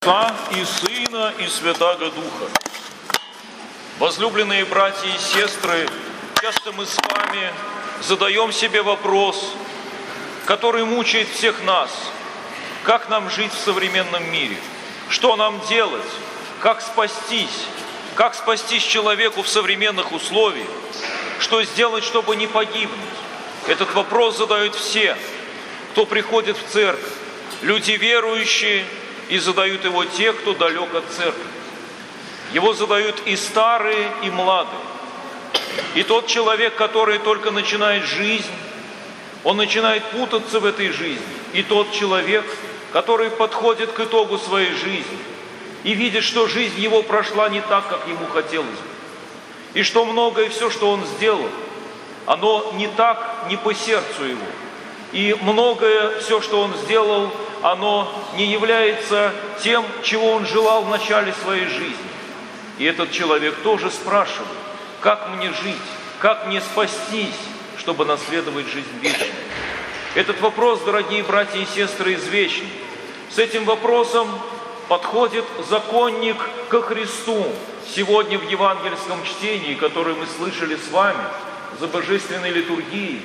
Отца и Сына и Святаго Духа. Возлюбленные братья и сестры, часто мы с вами задаем себе вопрос, который мучает всех нас. Как нам жить в современном мире? Что нам делать? Как спастись? Как спастись человеку в современных условиях? Что сделать, чтобы не погибнуть? Этот вопрос задают все, кто приходит в церковь. Люди верующие, и задают его те, кто далек от церкви. Его задают и старые, и младые. И тот человек, который только начинает жизнь, он начинает путаться в этой жизни. И тот человек, который подходит к итогу своей жизни и видит, что жизнь его прошла не так, как ему хотелось бы. И что многое, все, что он сделал, оно не так, не по сердцу его. И многое, все, что он сделал, оно не является тем, чего он желал в начале своей жизни. И этот человек тоже спрашивает, как мне жить, как мне спастись, чтобы наследовать жизнь вечную. Этот вопрос, дорогие братья и сестры, извечен. С этим вопросом подходит законник ко Христу. Сегодня в евангельском чтении, которое мы слышали с вами, за божественной литургией,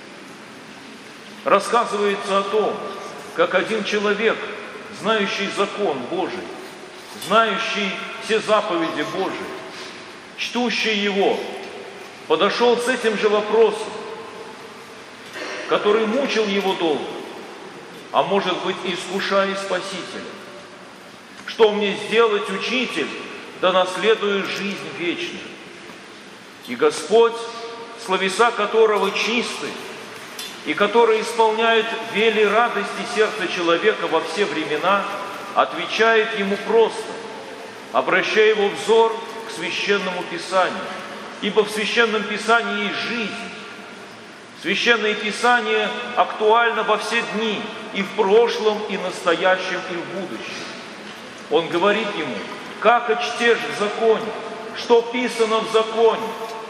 рассказывается о том, как один человек, знающий закон Божий, знающий все заповеди Божии, чтущий его, подошел с этим же вопросом, который мучил его долго, а может быть, искушая Спасителя. Что мне сделать, Учитель, да наследую жизнь вечную? И Господь, словеса которого чисты, и который исполняет вели радости сердца человека во все времена, отвечает ему просто, обращая его взор к Священному Писанию. Ибо в Священном Писании есть жизнь. Священное Писание актуально во все дни, и в прошлом, и настоящем, и в будущем. Он говорит ему, как очтешь в законе, что писано в законе,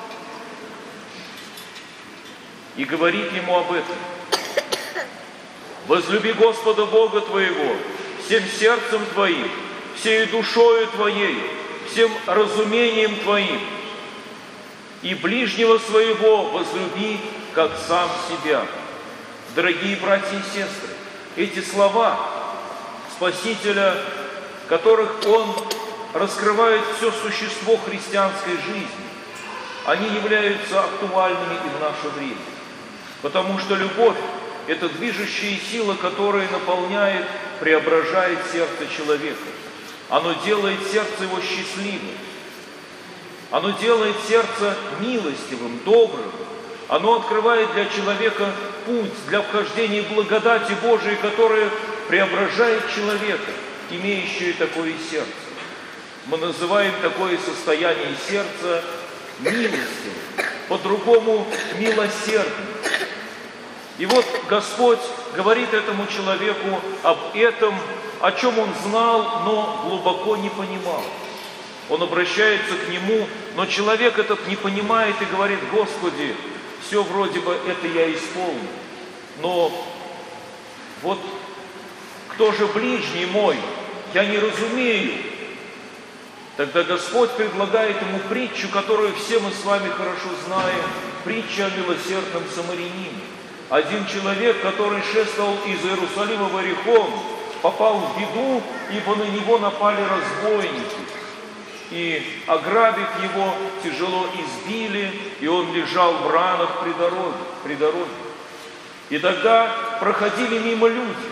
и говорит ему об этом. Возлюби Господа Бога твоего всем сердцем твоим, всею душою твоей, всем разумением твоим, и ближнего своего возлюби, как сам себя. Дорогие братья и сестры, эти слова Спасителя, в которых Он раскрывает все существо христианской жизни, они являются актуальными и в наше время. Потому что любовь – это движущая сила, которая наполняет, преображает сердце человека. Оно делает сердце его счастливым. Оно делает сердце милостивым, добрым. Оно открывает для человека путь для вхождения в благодати Божией, которая преображает человека, имеющего такое сердце. Мы называем такое состояние сердца милостивым, по-другому милосердным. И вот Господь говорит этому человеку об этом, о чем он знал, но глубоко не понимал. Он обращается к нему, но человек этот не понимает и говорит: Господи, все вроде бы это я исполнил, но вот кто же ближний мой, я не разумею. Тогда Господь предлагает ему притчу, которую все мы с вами хорошо знаем, притча о милосердном самарянине. Один человек, который шествовал из Иерусалима в Иерихон, попал в беду, ибо на него напали разбойники. И, ограбив его, тяжело избили, и он лежал в ранах при дороге. И тогда проходили мимо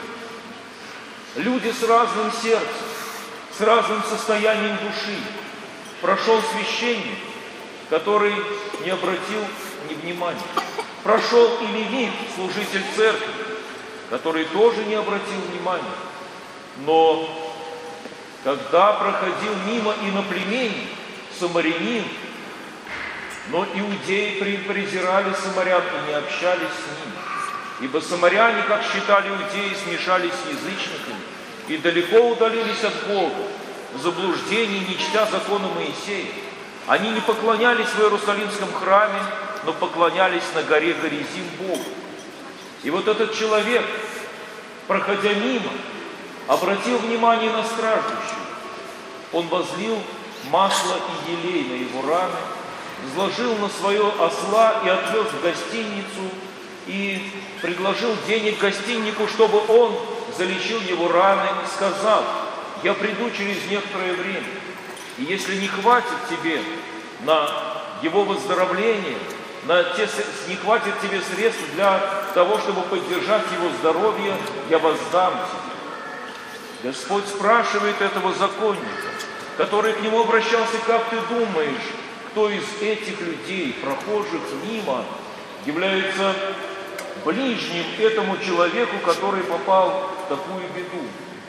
люди с разным сердцем, с разным состоянием души. Прошел священник, который не обратил ни внимания. Прошел и левит, служитель церкви, который тоже не обратил внимания. Но когда проходил мимо иноплеменник, самарянин, но иудеи презирали самарян и не общались с ними. Ибо самаряне, как считали иудеи, смешались с язычниками и далеко удалились от Бога, в заблуждении, не чтя закона Моисея. Они не поклонялись в Иерусалимском храме, но поклонялись на горе Горизим Богу. И вот этот человек, проходя мимо, обратил внимание на страждущих. Он возлил масло и елей на его раны, возложил на свое осла и отвез в гостиницу, и предложил денег гостиннику, чтобы он залечил его раны, и сказал: я приду через некоторое время, и если не хватит тебе на его выздоровление, не хватит тебе средств для того, чтобы поддержать его здоровье, я воздам тебе. Господь спрашивает этого законника, который к нему обращался: как ты думаешь, кто из этих людей, прохожих мимо, является ближним этому человеку, который попал в такую беду?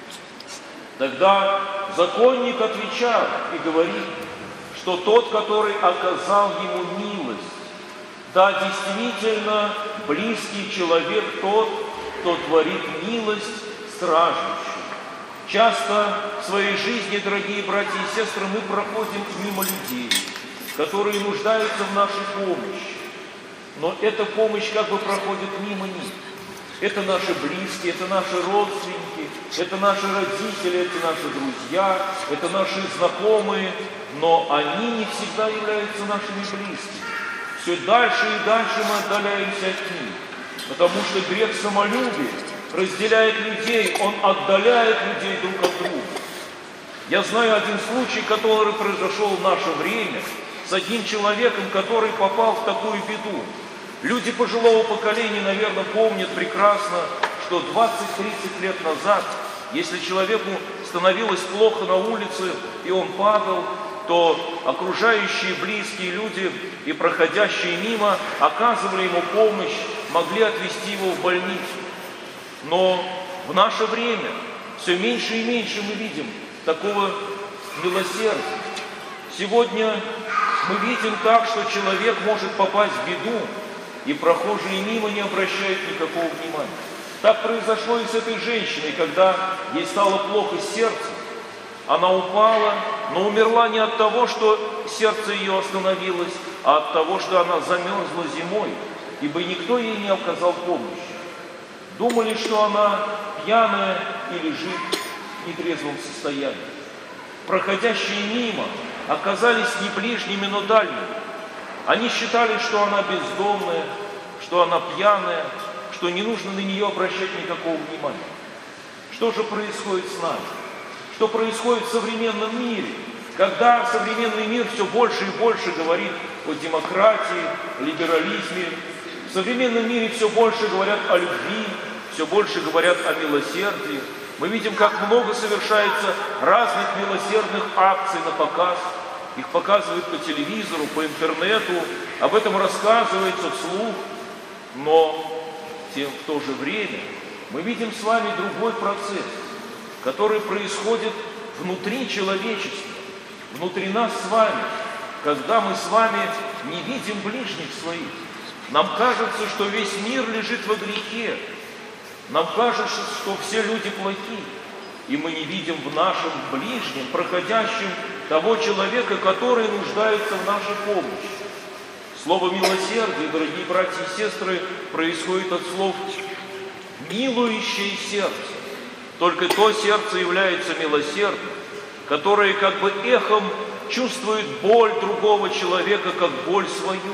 Тогда законник отвечал и говорит, что тот, который оказал ему милость, да, действительно, близкий человек тот, кто творит милость страждущим. Часто в своей жизни, дорогие братья и сестры, мы проходим мимо людей, которые нуждаются в нашей помощи. Но эта помощь как бы проходит мимо них. Это наши близкие, это наши родственники, это наши родители, это наши друзья, это наши знакомые, но они не всегда являются нашими близкими. Все дальше и дальше мы отдаляемся от них, потому что грех самолюбия разделяет людей, он отдаляет людей друг от друга. Я знаю один случай, который произошел в наше время с одним человеком, который попал в такую беду. Люди пожилого поколения, наверное, помнят прекрасно, что 20-30 лет назад, если человеку становилось плохо на улице и он падал, то окружающие близкие люди и проходящие мимо оказывали ему помощь, могли отвезти его в больницу. Но в наше время все меньше и меньше мы видим такого милосердия. Сегодня мы видим так, что человек может попасть в беду, и прохожие мимо не обращают никакого внимания. Так произошло и с этой женщиной, когда ей стало плохо с сердцем. Она упала, но умерла не от того, что сердце ее остановилось, а от того, что она замерзла зимой, ибо никто ей не оказал помощи. Думали, что она пьяная и лежит в нетрезвом состоянии. Проходящие мимо оказались не ближними, но дальними. Они считали, что она бездомная, что она пьяная, что не нужно на нее обращать никакого внимания. Что же происходит с нами? Что происходит в современном мире, когда современный мир все больше и больше говорит о демократии, либерализме. В современном мире все больше говорят о любви, все больше говорят о милосердии. Мы видим, как много совершается разных милосердных акций на показ. Их показывают по телевизору, по интернету, об этом рассказывается вслух. Но в то же время мы видим с вами другой процесс, который происходит внутри человечества, внутри нас с вами, когда мы с вами не видим ближних своих. Нам кажется, что весь мир лежит во грехе. Нам кажется, что все люди плохие. И мы не видим в нашем ближнем, проходящем, того человека, который нуждается в нашей помощи. Слово «милосердие», дорогие братья и сестры, происходит от слов «милующее сердце». Только то сердце является милосердным, которое как бы эхом чувствует боль другого человека, как боль свою.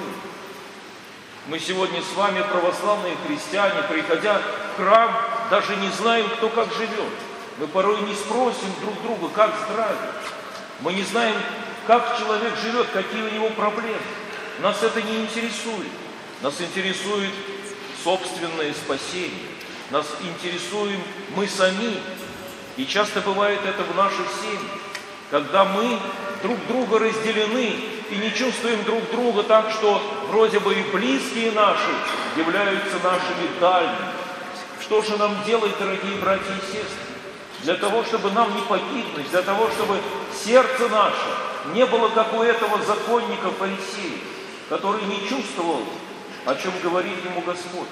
Мы сегодня с вами, православные христиане, приходя в храм, даже не знаем, кто как живет. Мы порой не спросим друг друга, как здравие. Мы не знаем, как человек живет, какие у него проблемы. Нас это не интересует. Нас интересует собственное спасение. Нас интересуем мы сами. И часто бывает это в наших семьях, когда мы друг друга разделены и не чувствуем друг друга так, что вроде бы и близкие наши являются нашими дальними. Что же нам делать, дорогие братья и сестры? Для того, чтобы нам не погибнуть, для того, чтобы сердце наше не было как у этого законника фарисея, который не чувствовал, о чем говорит ему Господь.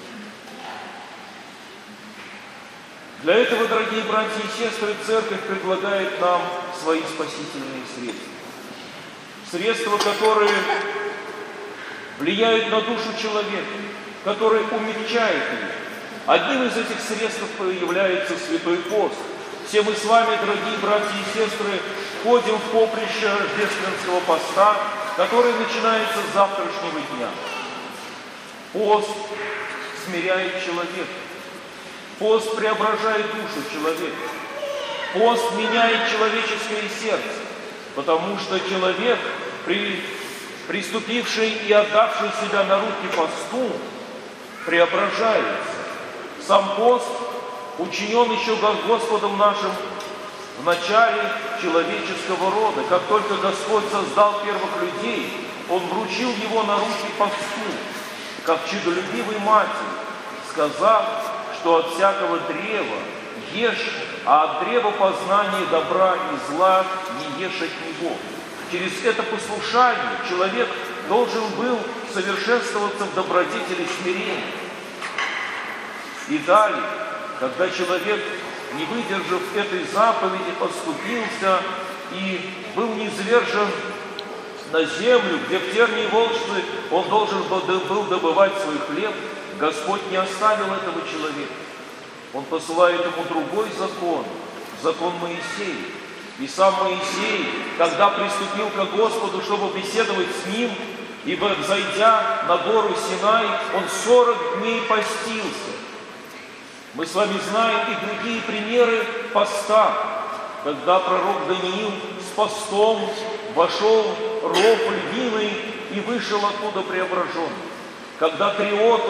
Для этого, дорогие братья и сестры, Церковь предлагает нам свои спасительные средства. Средства, которые влияют на душу человека, которые умягчают ее. Одним из этих средств является святой пост. Все мы с вами, дорогие братья и сестры, входим в поприще рождественского поста, который начинается с завтрашнего дня. Пост смиряет человека. Пост преображает душу человека. Пост меняет человеческое сердце, потому что человек, приступивший и отдавший себя на руки посту, преображается. Сам пост учинен еще Господом нашим в начале человеческого рода. Как только Господь создал первых людей, Он вручил его на руки посту, как чудолюбивой матери, сказав, что от всякого древа ешь, а от древа познания добра и зла не ешь от него. Через это послушание человек должен был совершенствоваться в добродетели смирения. И далее, когда человек, не выдержав этой заповеди, оступился и был низвержен на землю, где в тернии волчцы он должен был добывать свой хлеб, Господь не оставил этого человека. Он посылает ему другой закон, закон Моисея. И сам Моисей, когда приступил к Господу, чтобы беседовать с ним, ибо, взойдя на гору Синай, он 40 дней постился. Мы с вами знаем и другие примеры поста, когда пророк Даниил с постом вошел в ров львиный и вышел оттуда преображенный. Когда три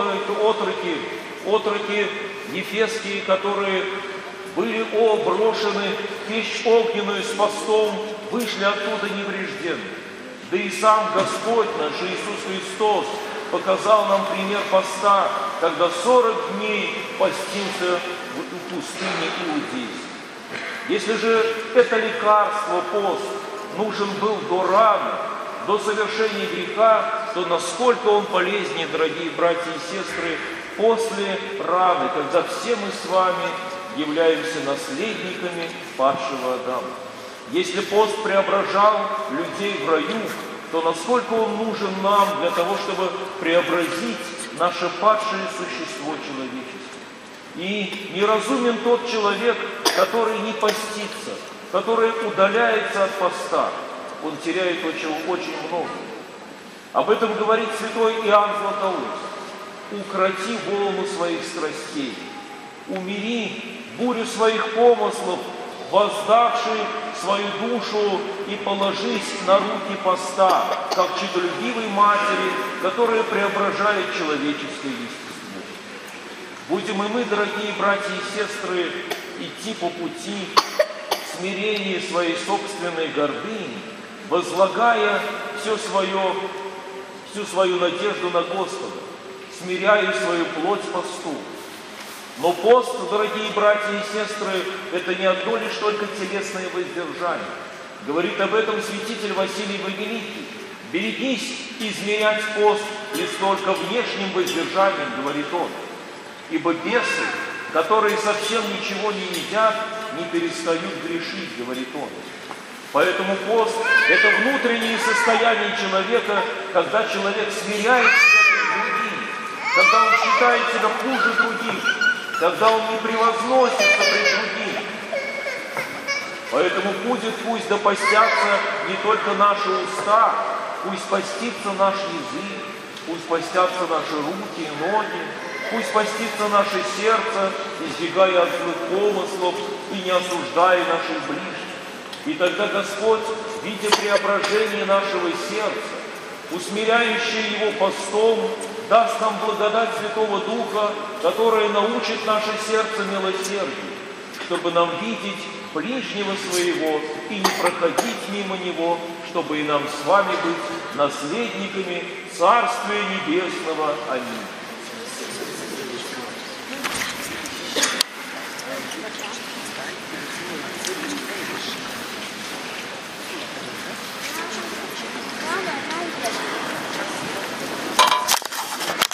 отроки ефесские, которые были брошены в печь огненную с постом, вышли оттуда неврежденны. Да и сам Господь наш Иисус Христос показал нам пример поста, когда 40 дней постился в пустыне иудейской. Если же это лекарство, пост, нужен был до раны, до совершения греха, то насколько он полезнее, дорогие братья и сестры, после раны, когда все мы с вами являемся наследниками падшего Адама. Если пост преображал людей в раю, то насколько он нужен нам для того, чтобы преобразить наше падшее существо человеческое. И неразумен тот человек, который не постится, который удаляется от поста. Он теряет очень много. Об этом говорит святой Иоанн Златоуст. «Укроти волну своих страстей, умири бурю своих помыслов, воздавший свою душу и положись на руки поста, как чудолюбивой матери, которая преображает человеческое естество». Будем и мы, дорогие братья и сестры, идти по пути смирения своей собственной гордыни, возлагая всю свою надежду на Господа, смиряя свою плоть посту. Но пост, дорогие братья и сестры, это не одно лишь только телесное воздержание. Говорит об этом святитель Василий Великий. «Берегись измерять пост лишь только внешним воздержанием», говорит он. «Ибо бесы, которые совсем ничего не едят, не перестают грешить», говорит он. Поэтому пост – это внутреннее состояние человека, когда человек смиряет себя перед другими, когда он считает себя хуже других, когда он не превозносится пред другими. Поэтому пусть да постятся не только наши уста, пусть постится наш язык, пусть постятся наши руки и ноги, пусть постится наше сердце, избегая от злых помыслов и не осуждая наших ближних. И тогда Господь, видя преображение нашего сердца, усмиряющее его постом, даст нам благодать Святого Духа, которая научит наше сердце милосердию, чтобы нам видеть ближнего своего и не проходить мимо него, чтобы и нам с вами быть наследниками Царствия Небесного. Аминь.